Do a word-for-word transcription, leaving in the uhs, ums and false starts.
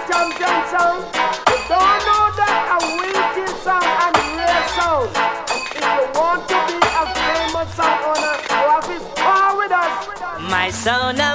champion sound. You don't know that a wicked sound and rare sound. If you want to be a famous sound owner, you have to spar with us. My sound